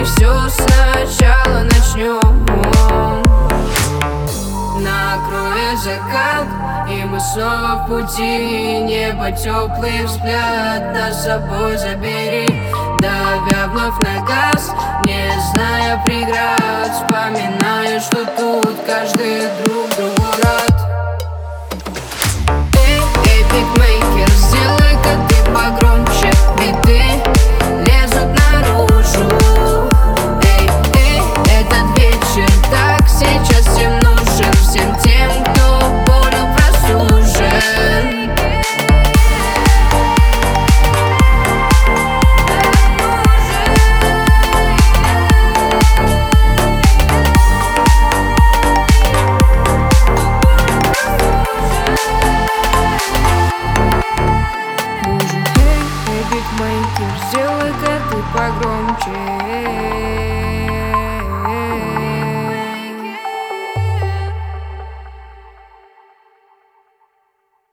все сначала начнем. Накроет закат, и мы снова в пути. Небо, теплый взгляд, нас с собой забери. Давя вновь на газ, не зная преград, вспоминаю, что тут каждый друг другу рад. Эй, битмейкер, сделай-ка ты погромче, биты лезут наружу. Эй, этот вечер так сейчас всем нужен, всем тем, кто болью прослужен. Битмейкер, сделай-ка ты погромче.